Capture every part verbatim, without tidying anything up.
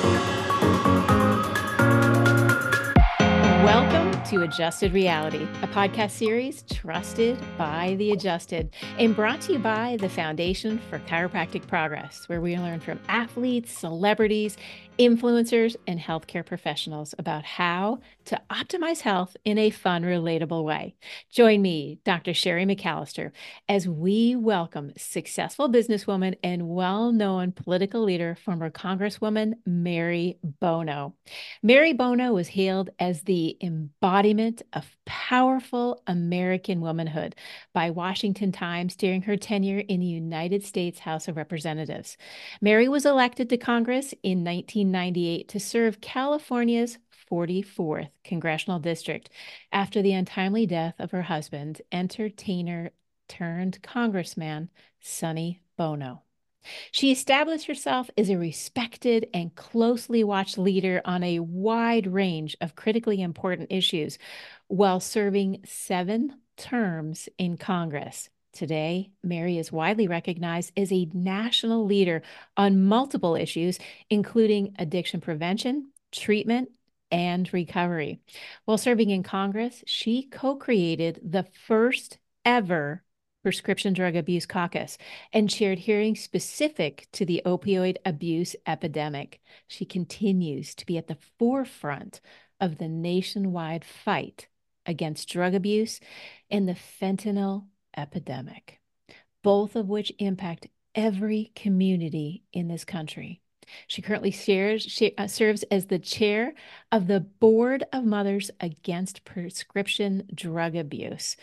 Welcome to Adjusted Reality, a podcast series trusted by the adjusted and brought to you by the Foundation for Chiropractic Progress, where we learn from athletes, celebrities, influencers, and healthcare professionals about how to optimize health in a fun, relatable way. Join me, Doctor Sherry McAllister, as we welcome successful businesswoman and well-known political leader, former Congresswoman Mary Bono. Mary Bono was hailed as the embodiment of powerful American womanhood by Washington Times during her tenure in the United States House of Representatives. Mary was elected to Congress in nineteen ninety-eight to serve California's forty-fourth congressional district after the untimely death of her husband, entertainer turned congressman Sonny Bono. She established herself as a respected and closely watched leader on a wide range of critically important issues while serving seven terms in Congress. Today, Mary is widely recognized as a national leader on multiple issues, including addiction prevention, treatment, and recovery. While serving in Congress, she co-created the first ever Prescription Drug Abuse Caucus and chaired hearings specific to the opioid abuse epidemic. She continues to be at the forefront of the nationwide fight against drug abuse and the fentanyl epidemic, both of which impact every community in this country. She currently shares, she, uh, serves as the chair of the Board of Mothers Against Prescription Drug Abuse.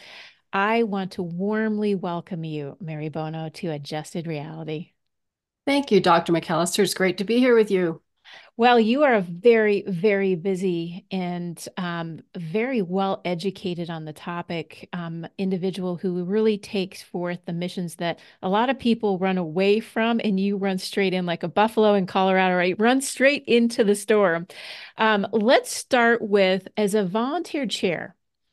I want to warmly welcome you, Mary Bono, to Adjusted Reality. Thank you, Doctor McAllister. It's great to be here with you. Well, you are a very, very busy and um, very well educated on the topic um, individual who really takes forth the missions that a lot of people run away from, and you run straight in like a buffalo in Colorado, right? Run straight into the storm. Um, let's start with, as a volunteer chair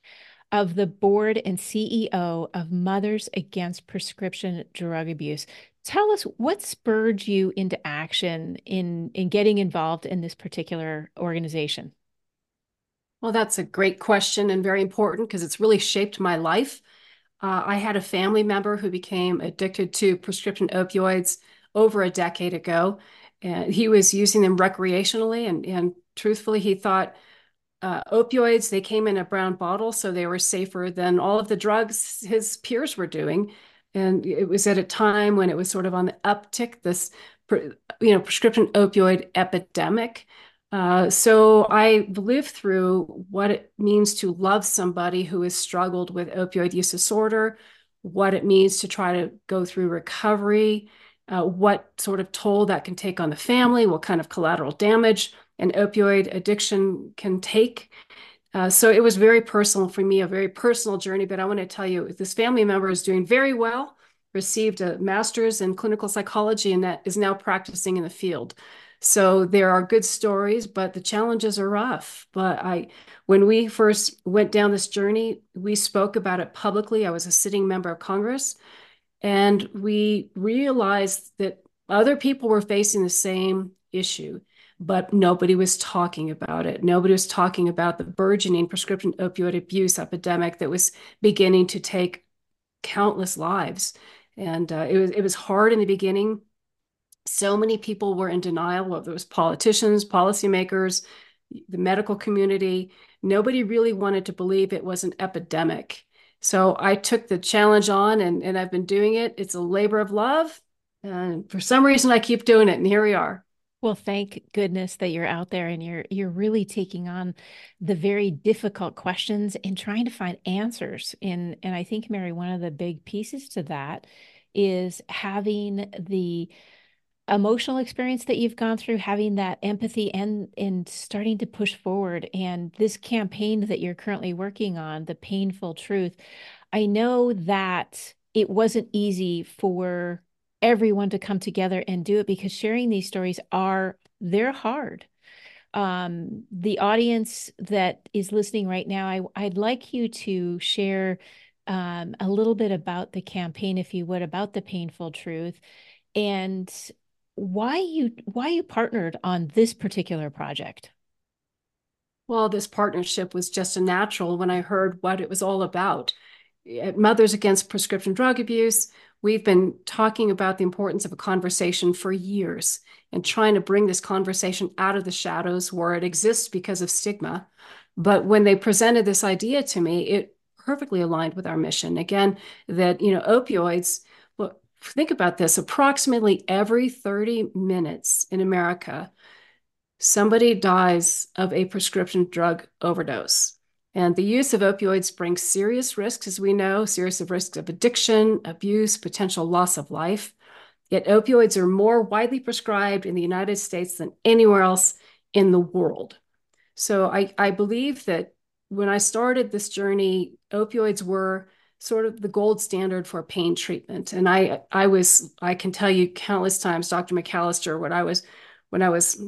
of the board and C E O of Mothers Against Prescription Drug Abuse. Tell us what spurred you into action in, in getting involved in this particular organization. Well, that's a great question and very important because it's really shaped my life. Uh, I had a family member who became addicted to prescription opioids over a decade ago, and he was using them recreationally. And, and truthfully, he thought uh, opioids, they came in a brown bottle, so they were safer than all of the drugs his peers were doing. And it was at a time when it was sort of on the uptick, this, you know, prescription opioid epidemic. Uh, so I lived through what it means to love somebody who has struggled with opioid use disorder, what it means to try to go through recovery, uh, what sort of toll that can take on the family, what kind of collateral damage an opioid addiction can take. Uh, so it was very personal for me, a very personal journey. But I want to tell you, this family member is doing very well, received a master's in clinical psychology, and that is now practicing in the field. So there are good stories, but the challenges are rough. But I, when we first went down this journey, we spoke about it publicly. I was a sitting member of Congress, and we realized that other people were facing the same issue, but nobody was talking about it. Nobody was talking about the burgeoning prescription opioid abuse epidemic that was beginning to take countless lives. And uh, it was it was hard in the beginning. So many people were in denial, whether it was politicians, policymakers, the medical community. Nobody really wanted to believe it was an epidemic. So I took the challenge on, and, and I've been doing it. It's a labor of love. And for some reason, I keep doing it. And here we are. Well, thank goodness that you're out there and you're you're really taking on the very difficult questions and trying to find answers. And and I think, Mary, one of the big pieces to that is having the emotional experience that you've gone through, having that empathy and and starting to push forward. And this campaign that you're currently working on, The Painful Truth, I know that it wasn't easy for everyone to come together and do it because sharing these stories are they're hard. Um, the audience that is listening right now, I, I'd like you to share um, a little bit about the campaign, if you would, about The Painful Truth, and why you why you partnered on this particular project? Well, this partnership was just a natural when I heard what it was all about. At Mothers Against Prescription Drug Abuse, we've been talking about the importance of a conversation for years and trying to bring this conversation out of the shadows where it exists because of stigma. But when they presented this idea to me, it perfectly aligned with our mission. Again, that, you know, opioids, well, think about this, approximately every thirty minutes in America, somebody dies of a prescription drug overdose. And the use of opioids brings serious risks, as we know, serious risks of addiction, abuse, potential loss of life. Yet opioids are more widely prescribed in the United States than anywhere else in the world. So I, I believe that when I started this journey, opioids were sort of the gold standard for pain treatment. And I I was, I can tell you countless times, Doctor McAllister, when I was when I was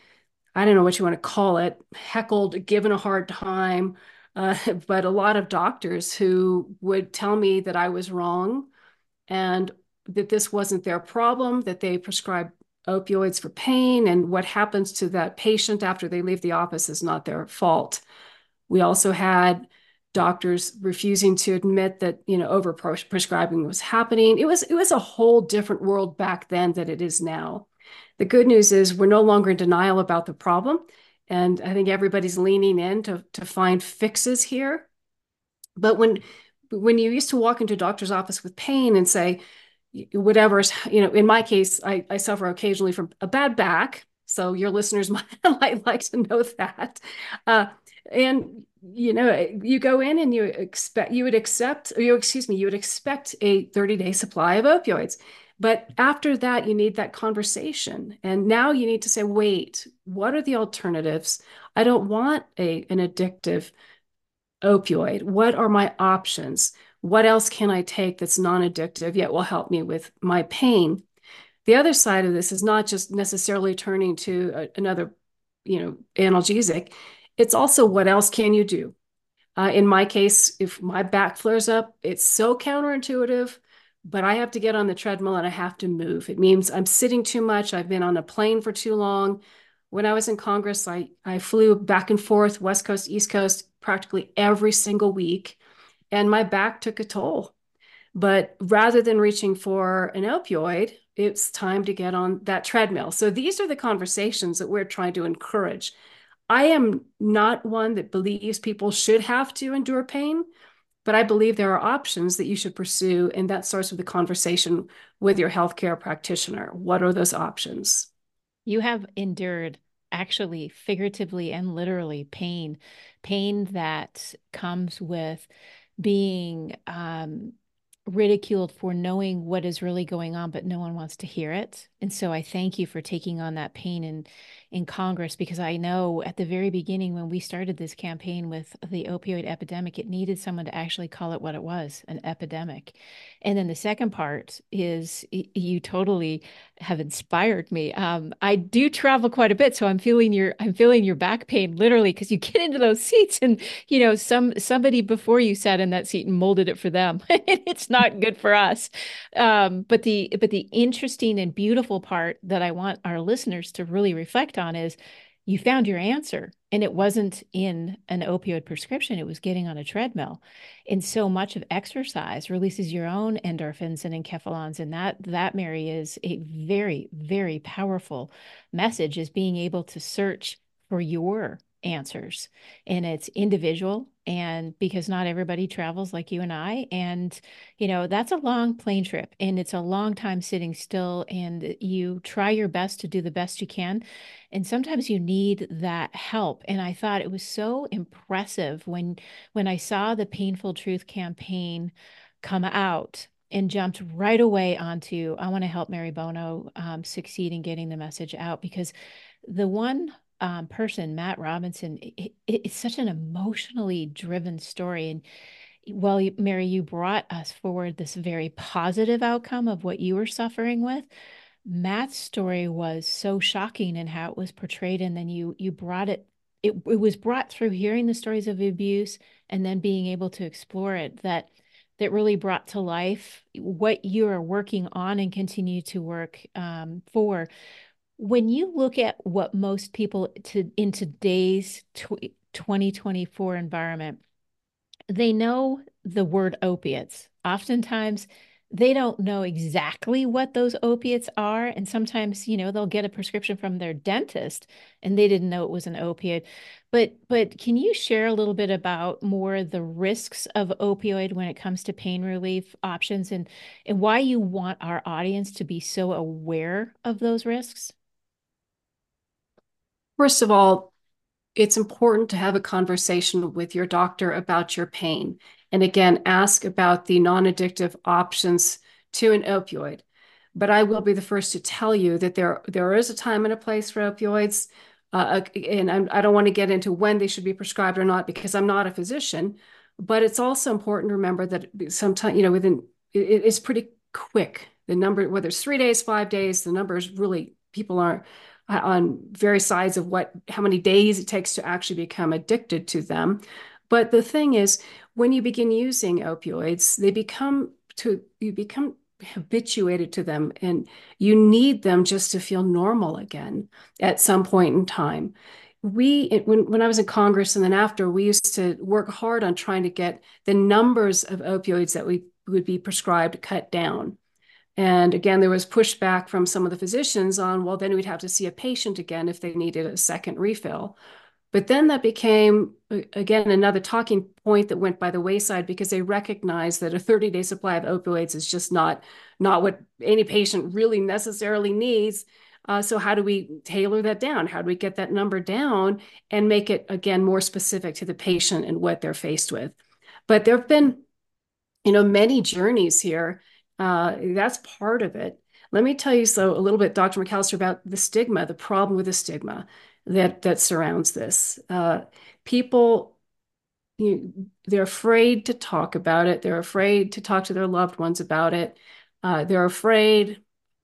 I don't know what you want to call it, heckled, given a hard time, uh, but a lot of doctors who would tell me that I was wrong and that this wasn't their problem, that they prescribe opioids for pain, and what happens to that patient after they leave the office is not their fault. We also had doctors refusing to admit that, you know, over prescribing was happening. It was it was a whole different world back then than it is now. The good news is we're no longer in denial about the problem. And I think everybody's leaning in to, to find fixes here. But when when you used to walk into a doctor's office with pain and say, whatever's, you know, in my case, I, I suffer occasionally from a bad back. So your listeners might, might like to know that. Uh, and you know, you go in and you expect you would accept, or you excuse me, you would expect a thirty day supply of opioids. But after that, you need that conversation. And now you need to say, wait, what are the alternatives? I don't want a, an addictive opioid. What are my options? What else can I take that's non-addictive yet will help me with my pain? The other side of this is not just necessarily turning to a, another, you know, analgesic. It's also what else can you do? Uh, in my case, if my back flares up, it's so counterintuitive, but I have to get on the treadmill and I have to move. It means I'm sitting too much. I've been on a plane for too long. When I was in Congress, I, I flew back and forth, West Coast, East Coast, practically every single week, and my back took a toll. But rather than reaching for an opioid, it's time to get on that treadmill. So these are the conversations that we're trying to encourage. I am not one that believes people should have to endure pain, but I believe there are options that you should pursue, and that starts with the conversation with your healthcare practitioner. What are those options? You have endured, actually, figuratively and literally, pain, pain that comes with being um, ridiculed for knowing what is really going on, but no one wants to hear it. And so I thank you for taking on that pain in in Congress, because I know at the very beginning when we started this campaign with the opioid epidemic, it needed someone to actually call it what it was, an epidemic. And then the second part is you totally have inspired me. Um, I do travel quite a bit, so I'm feeling your I'm feeling your back pain literally, because you get into those seats and you know some somebody before you sat in that seat and molded it for them. It's not good for us. Um, but the but the interesting and beautiful part that I want our listeners to really reflect on is you found your answer, and it wasn't in an opioid prescription. It was getting on a treadmill. And so much of exercise releases your own endorphins and enkephalins. And that, that, Mary, is a very, very powerful message, is being able to search for your answers. And it's individual. And because not everybody travels like you and I. And, you know, that's a long plane trip and it's a long time sitting still. And you try your best to do the best you can. And sometimes you need that help. And I thought it was so impressive when when I saw the Painful Truth campaign come out and jumped right away onto, I want to help Mary Bono um, succeed in getting the message out, because the one um, person, Matt Robinson, it, it, it's such an emotionally driven story. And well, you- Mary, you brought us forward this very positive outcome of what you were suffering with. Matt's story was so shocking in how it was portrayed, and then you you brought it, it it was brought through hearing the stories of abuse and then being able to explore it, that that really brought to life what you are working on and continue to work um, for. When you look at what most people to in today's twenty twenty-four environment, they know the word opiates. Oftentimes, they don't know exactly what those opiates are. And sometimes, you know, they'll get a prescription from their dentist and they didn't know it was an opiate. But but can you share a little bit about more the risks of opioid when it comes to pain relief options and, and why you want our audience to be so aware of those risks? First of all, it's important to have a conversation with your doctor about your pain. And again, ask about the non-addictive options to an opioid. But I will be the first to tell you that there, there is a time and a place for opioids. Uh, and I'm, I don't want to get into when they should be prescribed or not because I'm not a physician. But it's also important to remember that sometimes, you know, within it, it's pretty quick. The number, whether it's three days, five days, the number is really, people aren't on various sides of what how many days it takes to actually become addicted to them. But the thing is, when you begin using opioids, they become to you become habituated to them and you need them just to feel normal again at some point in time. We when when I was in Congress and then after, we used to work hard on trying to get the numbers of opioids that we would be prescribed cut down. And again, there was pushback from some of the physicians on, well, then we'd have to see a patient again if they needed a second refill. But then that became, again, another talking point that went by the wayside because they recognized that a thirty-day supply of opioids is just not, not what any patient really necessarily needs. Uh, so how do we tailor that down? How do we get that number down and make it, again, more specific to the patient and what they're faced with? But there have been, you know, many journeys here. Uh, that's part of it. Let me tell you so a little bit, Doctor McAllister, about the stigma, the problem with the stigma that that surrounds this. Uh, people, you, they're afraid to talk about it. They're afraid to talk to their loved ones about it. Uh, they're afraid,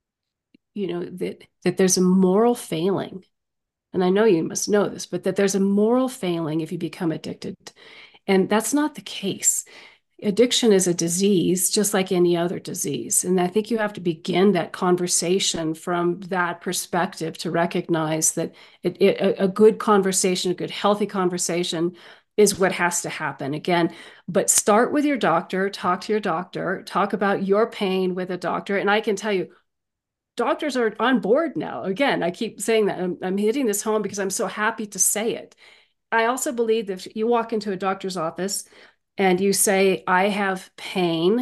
you know, that that there's a moral failing. And I know you must know this, but that there's a moral failing if you become addicted. And that's not the case. Addiction is a disease, just like any other disease. And I think you have to begin that conversation from that perspective to recognize that it, it, a good conversation, a good, healthy conversation is what has to happen. Again, but start with your doctor, talk to your doctor, talk about your pain with a doctor. And I can tell you, doctors are on board now. Again, I keep saying that. I'm, I'm hitting this home because I'm so happy to say it. I also believe that if you walk into a doctor's office and you say, I have pain,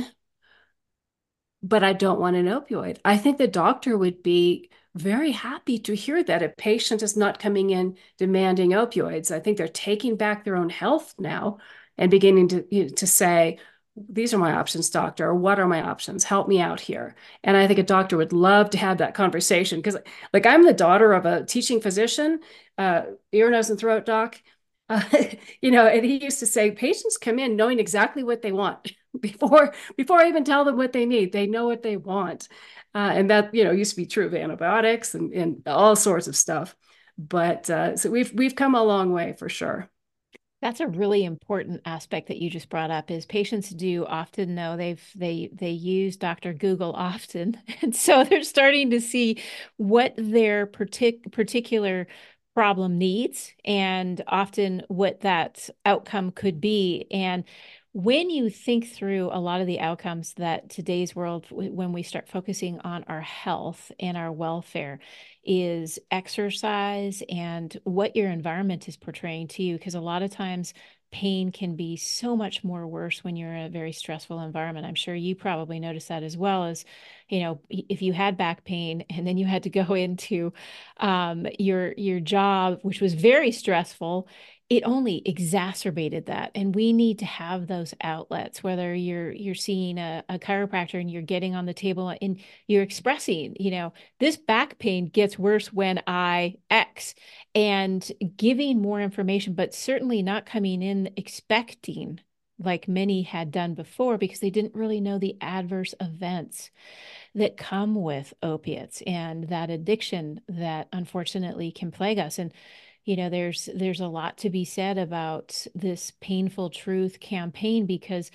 but I don't want an opioid, I think the doctor would be very happy to hear that a patient is not coming in demanding opioids. I think they're taking back their own health now and beginning to, you know, to say, these are my options, doctor. What are my options? Help me out here. And I think a doctor would love to have that conversation because, like, I'm the daughter of a teaching physician, uh, ear, nose, and throat doc. Uh, you know, and he used to say, patients come in knowing exactly what they want before before I even tell them what they need. They know what they want, uh, and that, you know, used to be true of antibiotics and, and all sorts of stuff. But uh, so we've we've come a long way for sure. That's a really important aspect that you just brought up is patients do often know they've they they use Doctor Google often. And so they're starting to see what their partic particular problem needs and often what that outcome could be. And when you think through a lot of the outcomes that today's world, when we start focusing on our health and our welfare, is exercise and what your environment is portraying to you. Because a lot of times pain can be so much more worse when you're in a very stressful environment. I'm sure you probably noticed that as well as, you know, if you had back pain and then you had to go into um, your your job, which was very stressful, it only exacerbated that. And we need to have those outlets, whether you're you're seeing a, a chiropractor and you're getting on the table and you're expressing, you know, this back pain gets worse when I X, and giving more information, but certainly not coming in expecting like many had done before because they didn't really know the adverse events that come with opiates and that addiction that unfortunately can plague us. And you know, there's there's a lot to be said about this Painful Truth campaign because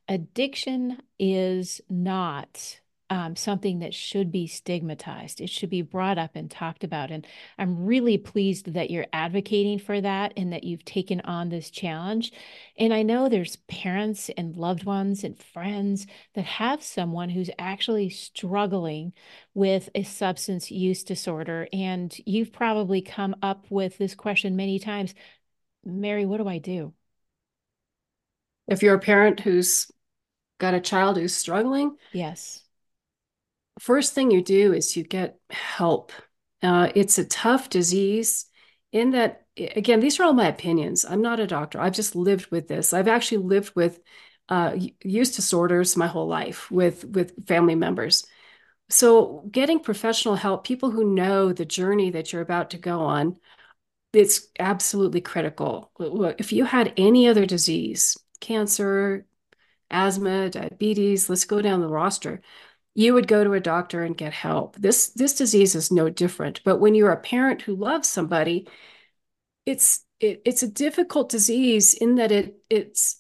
addiction is not um, something that should be stigmatized. It should be brought up and talked about. And I'm really pleased that you're advocating for that and that you've taken on this challenge. And I know there's parents and loved ones and friends that have someone who's actually struggling with a substance use disorder. And you've probably come up with this question many times: Mary, what do I do? If you're a parent who's got a child who's struggling, Yes. first thing you do is you get help. Uh, it's a tough disease in that, again, these are all my opinions. I'm not a doctor. I've just lived with this. I've actually lived with uh, use disorders my whole life with with family members. So getting professional help, people who know the journey that you're about to go on, it's absolutely critical. If you had any other disease, cancer, asthma, diabetes, let's go down the roster, you would go to a doctor and get help. This this disease is no different. But when you're a parent who loves somebody, it's it, it's a difficult disease in that it it's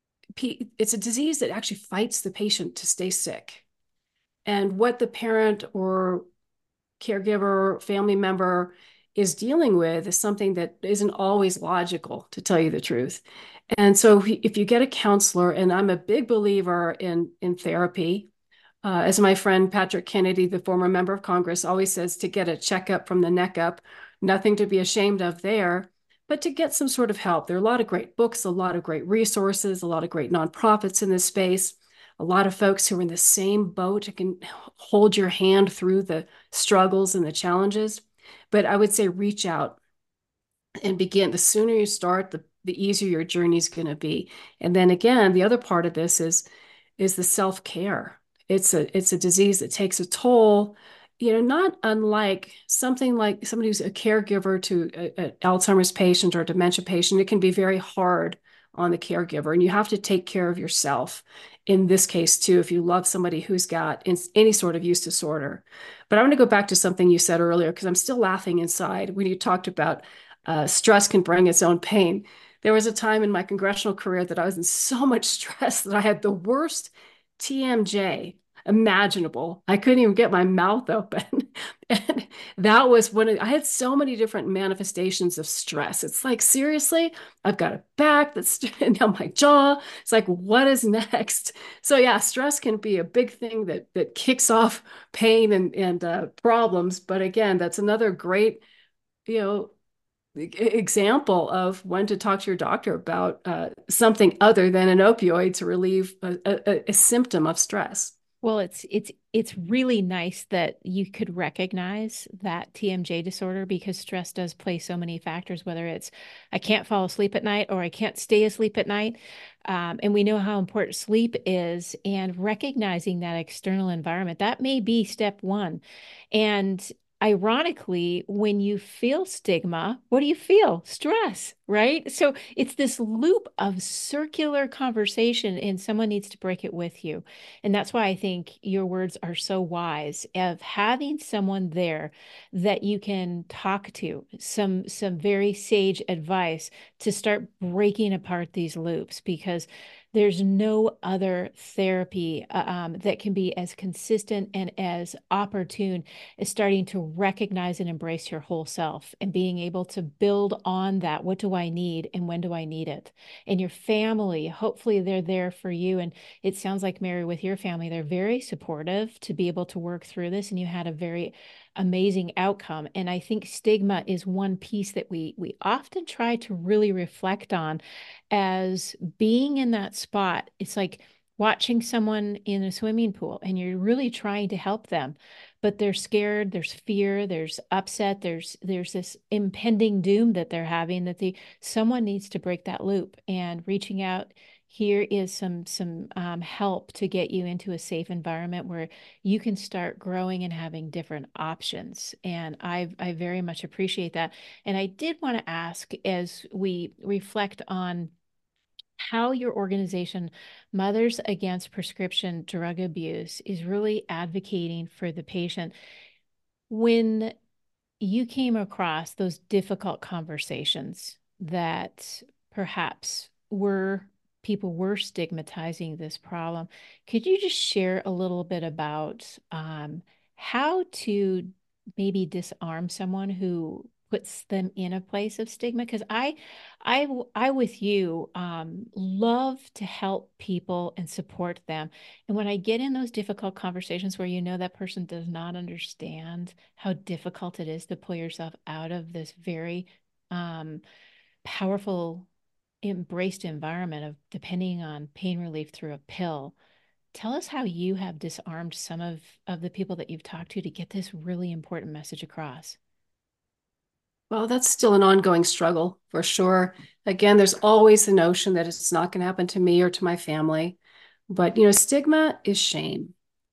it's a disease that actually fights the patient to stay sick. And what the parent or caregiver, family member is dealing with is something that isn't always logical, to tell you the truth. And so if you get a counselor, and I'm a big believer in in therapy, uh, as my friend Patrick Kennedy, the former member of Congress, always says, to get a checkup from the neck up, nothing to be ashamed of there, but to get some sort of help. There are a lot of great books, a lot of great resources, a lot of great nonprofits in this space, a lot of folks who are in the same boat who can hold your hand through the struggles and the challenges. But I would say reach out and begin. The sooner you start, the, the easier your journey is going to be. And then again, the other part of this is is the self-care. It's a it's a disease that takes a toll, you know, not unlike something like somebody who's a caregiver to an Alzheimer's patient or a dementia patient. It can be very hard on the caregiver, and you have to take care of yourself in this case too, if you love somebody who's got any sort of use disorder. But I want to go back to something you said earlier, because I'm still laughing inside when you talked about uh, stress can bring its own pain. There was a time in my congressional career that I was in so much stress that I had the worst T M J imaginable. I couldn't even get my mouth open. And that was when I had so many different manifestations of stress. It's like, seriously, I've got a back that's down my jaw. It's like, what is next? So yeah, stress can be a big thing that that kicks off pain and and uh, problems. But again, that's another great, you know, example of when to talk to your doctor about uh, something other than an opioid to relieve a, a, a symptom of stress. Well, it's it's it's really nice that you could recognize that T M J disorder, because stress does play so many factors, whether it's I can't fall asleep at night or I can't stay asleep at night. Um, and we know how important sleep is, and recognizing that external environment, that may be step one. And ironically, when you feel stigma, what do you feel? Stress, right? So it's this loop of circular conversation, and someone needs to break it with you. And that's why I think your words are so wise, of having someone there that you can talk to, some some very sage advice to start breaking apart these loops, because there's no other therapy uh, um, that can be as consistent and as opportune as starting to recognize and embrace your whole self and being able to build on that. What do I need and when do I need it? And your family, hopefully they're there for you. And it sounds like, Mary, with your family, they're very supportive to be able to work through this, and you had a very amazing outcome. And I think stigma is one piece that we we often try to really reflect on, as being in that spot. It's like watching someone in a swimming pool and you're really trying to help them, but they're scared, there's fear, there's upset, there's there's this impending doom that they're having, that they someone needs to break that loop. And reaching out here is some some um, help to get you into a safe environment where you can start growing and having different options. And I I very much appreciate that. And I did want to ask, as we reflect on how your organization, Mothers Against Prescription Drug Abuse, is really advocating for the patient. When you came across those difficult conversations that perhaps were people were stigmatizing this problem. Could you just share a little bit about um, how to maybe disarm someone who puts them in a place of stigma? Because I, I, I with you, um, love to help people and support them. And when I get in those difficult conversations where you know that person does not understand how difficult it is to pull yourself out of this very um, powerful embraced environment of depending on pain relief through a pill. Tell us how you have disarmed some of, of the people that you've talked to to get this really important message across. Well, that's still an ongoing struggle for sure. Again, there's always the notion that it's not going to happen to me or to my family. But, you know, stigma is shame.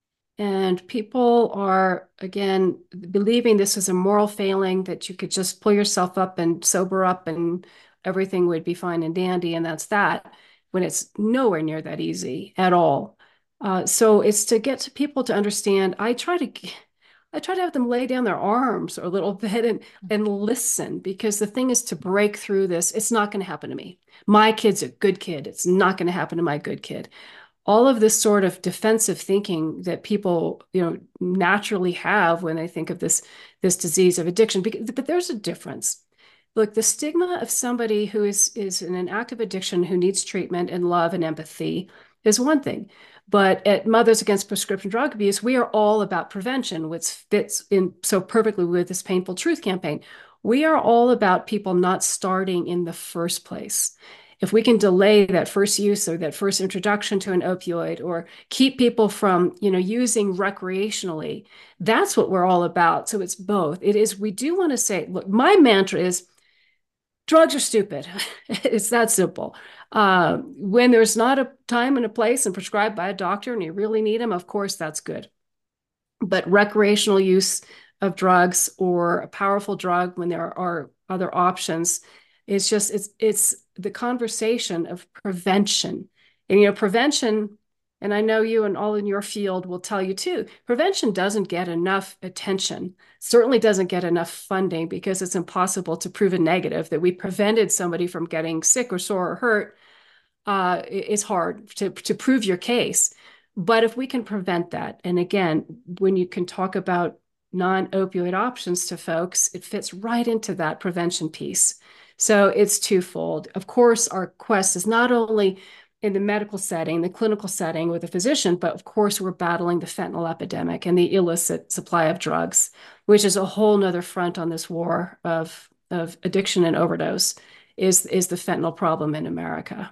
And people are, again, believing this is a moral failing, that you could just pull yourself up and sober up and everything would be fine and dandy. And that's that, when it's nowhere near that easy at all. Uh, so it's to get to people to understand. I try to, I try to have them lay down their arms a little bit and, and listen, because the thing is to break through this. It's not going to happen to me. My kid's a good kid. It's not going to happen to my good kid. All of this sort of defensive thinking that people, you know, naturally have when they think of this this disease of addiction. But there's a difference. Look, the stigma of somebody who is is in an active addiction, who needs treatment and love and empathy, is one thing. But at Mothers Against Prescription Drug Abuse, we are all about prevention, which fits in so perfectly with this Painful Truth campaign. We are all about people not starting in the first place. If we can delay that first use or that first introduction to an opioid, or keep people from, you know, using recreationally, that's what we're all about. So it's both. It is, we do want to say, look, my mantra is drugs are stupid. It's that simple. Uh, when there's not a time and a place and prescribed by a doctor and you really need them, of course, that's good. But recreational use of drugs, or a powerful drug when there are other options, it's just, it's, it's the conversation of prevention. And, you know, prevention, and I know you and all in your field will tell you too, prevention doesn't get enough attention, certainly doesn't get enough funding, because it's impossible to prove a negative that we prevented somebody from getting sick or sore or hurt. Uh, it's hard to, to prove your case. But if we can prevent that, and again, when you can talk about non-opioid options to folks, it fits right into that prevention piece. So it's twofold. Of course, our quest is not only in the medical setting, the clinical setting with a physician, but of course, we're battling the fentanyl epidemic and the illicit supply of drugs, which is a whole nother front on this war of, of addiction and overdose, is, is the fentanyl problem in America.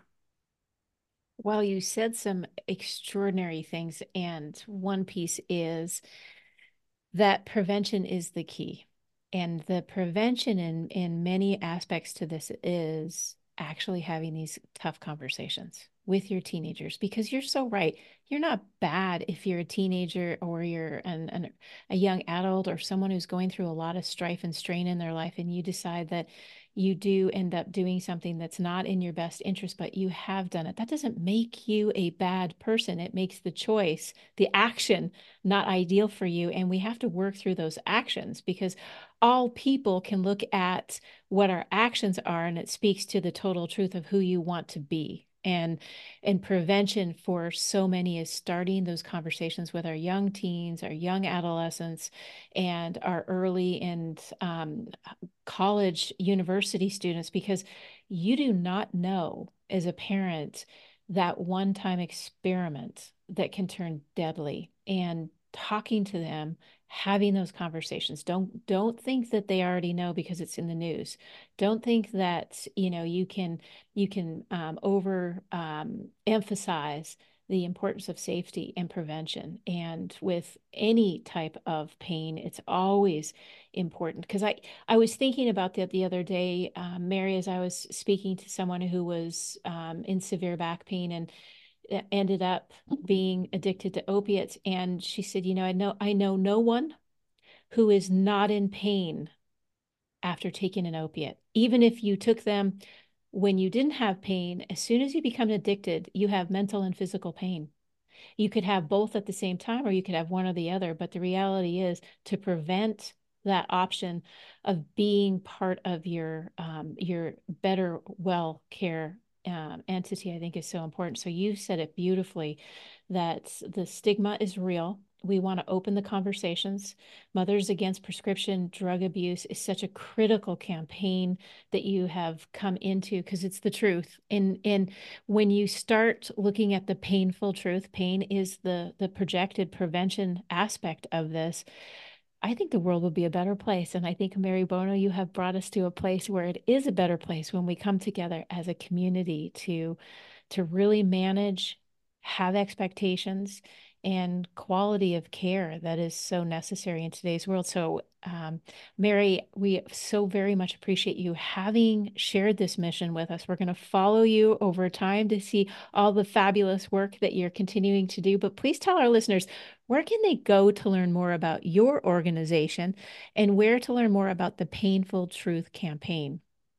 Well, you said some extraordinary things, and one piece is that prevention is the key. And the prevention in in many aspects to this is actually having these tough conversations with your teenagers, because you're so right. You're not bad if you're a teenager or you're an, an a young adult or someone who's going through a lot of strife and strain in their life, and you decide that you do end up doing something that's not in your best interest, but you have done it. That doesn't make you a bad person. It makes the choice, the action, not ideal for you. And we have to work through those actions, because all people can look at what our actions are, and it speaks to the total truth of who you want to be. And and prevention for so many is starting those conversations with our young teens, our young adolescents, and our early and um, college, university students, because you do not know as a parent that one-time experiment that can turn deadly. And talking to them, having those conversations. Don't don't think that they already know because it's in the news. Don't think that, you know, you can you can um, over um, emphasize the importance of safety and prevention. And with any type of pain, it's always important. Because I I was thinking about that the other day, um, Mary, as I was speaking to someone who was um, in severe back pain and ended up being addicted to opiates. And she said, you know, I know I know no one who is not in pain after taking an opiate. Even if you took them when you didn't have pain, as soon as you become addicted, you have mental and physical pain. You could have both at the same time, or you could have one or the other. But the reality is, to prevent that option of being part of your um, your better well care um, entity, I think, is so important. So you said it beautifully, that the stigma is real. We want to open the conversations. Mothers Against Prescription Drug Abuse is such a critical campaign that you have come into, because it's the truth. And and when you start looking at the painful truth, pain is the the projected prevention aspect of this. I think the world will be a better place. And I think, Mary Bono, you have brought us to a place where it is a better place when we come together as a community to, to really manage, have expectations, and quality of care that is so necessary in today's world. So, um, Mary, we so very much appreciate you having shared this mission with us. We're going to follow you over time to see all the fabulous work that you're continuing to do. But please tell our listeners, where can they go to learn more about your organization and where to learn more about the Painful Truth campaign?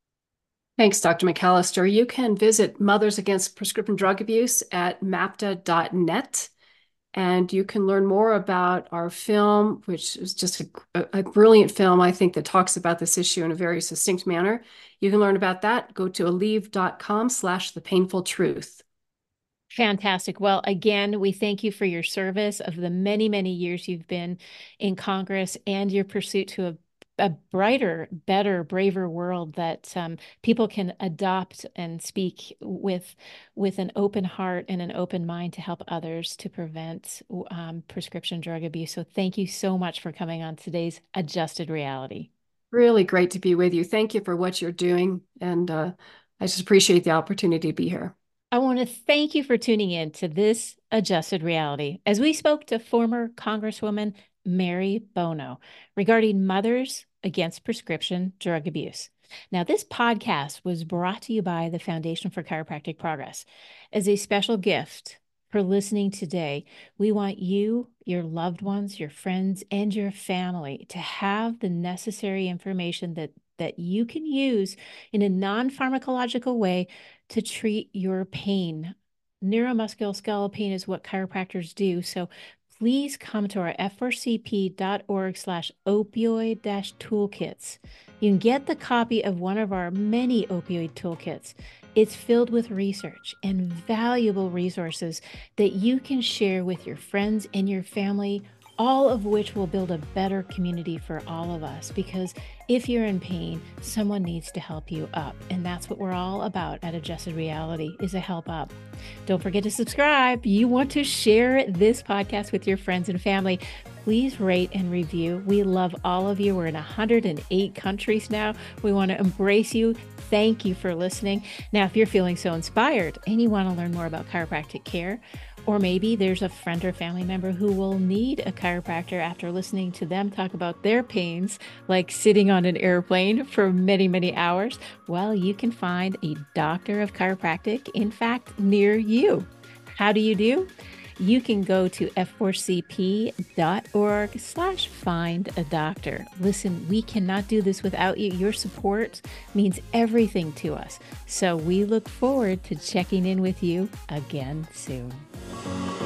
Thanks, Doctor McAllister. You can visit Mothers Against Prescription Drug Abuse at MAPTA dot net, and you can learn more about our film, which is just a, a brilliant film, I think, that talks about this issue in a very succinct manner. You can learn about that. Go to aleve dot com slash the painful truth. Fantastic. Well, again, we thank you for your service of the many, many years you've been in Congress and your pursuit to a a brighter, better, braver world that um, people can adopt and speak with with an open heart and an open mind to help others to prevent um, prescription drug abuse. So thank you so much for coming on today's Adjusted Reality. Really great to be with you. Thank you for what you're doing. And uh, I just appreciate the opportunity to be here. I want to thank you for tuning in to this Adjusted Reality as we spoke to former Congresswoman Mary Bono regarding Mothers Against Prescription Drug Abuse. Now, this podcast was brought to you by the Foundation for Chiropractic Progress. As a special gift for listening today, we want you, your loved ones, your friends, and your family to have the necessary information that, that you can use in a non-pharmacological way to treat your pain. Neuromusculoskeletal pain is what chiropractors do. So please come to our f four c p dot org slash opioid dash toolkits. You can get the copy of one of our many opioid toolkits. It's filled with research and valuable resources that you can share with your friends and your family, all of which will build a better community for all of us. Because if you're in pain, someone needs to help you up. And that's what we're all about at Adjusted Reality, is a help up. Don't forget to subscribe. You want to share this podcast with your friends and family. Please rate and review. We love all of you. We're in one hundred eight countries now. We want to embrace you. Thank you for listening. Now, if you're feeling so inspired and you want to learn more about chiropractic care, or maybe there's a friend or family member who will need a chiropractor after listening to them talk about their pains, like sitting on an airplane for many, many hours, well, you can find a doctor of chiropractic, in fact, near you. How do you do? You can go to f four c p dot org slash find a doctor. Listen, we cannot do this without you. Your support means everything to us. So we look forward to checking in with you again soon.